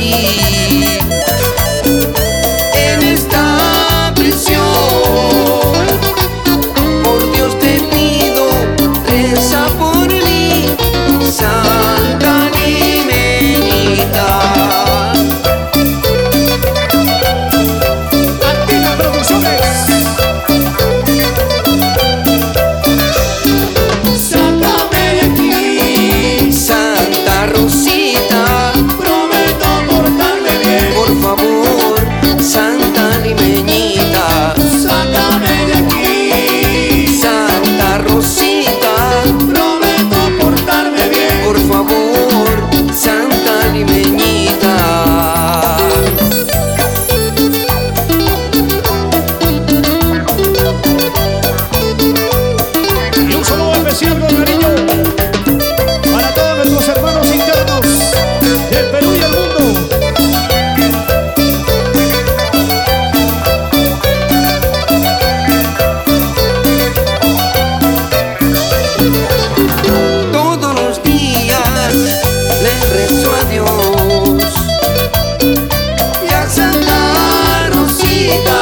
En esta prisión, por Dios te pido, reza por mí, Santa Limeñita. Antina Producciones. Sácame de aquí, Santa Rosita, prometo portarme bien. por favor, Santa Limeñita. Sácame de aquí, Santa Rosita, prometo portarme bien. por favor, Santa Limeñita. Y un saludo especial con cariño para todos nuestros hermanos internos del Perú y el mundo. Todos los días le rezo a Dios y a Santa Rosita.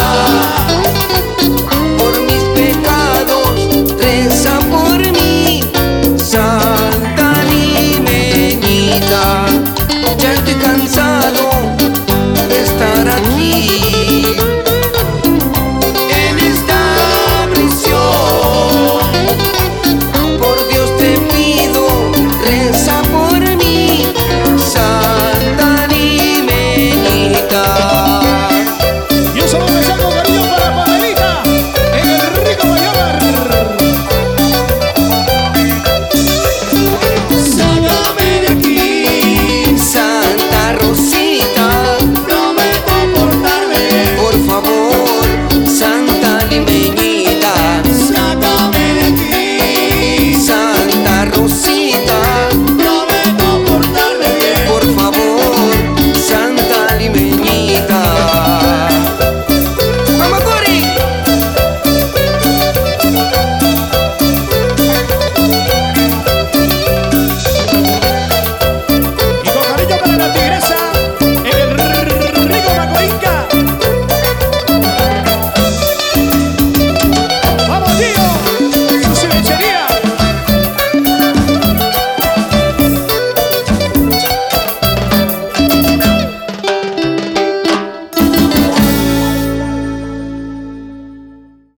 Por mis pecados reza por mí, Santa Limeñita. Ya estoy cansado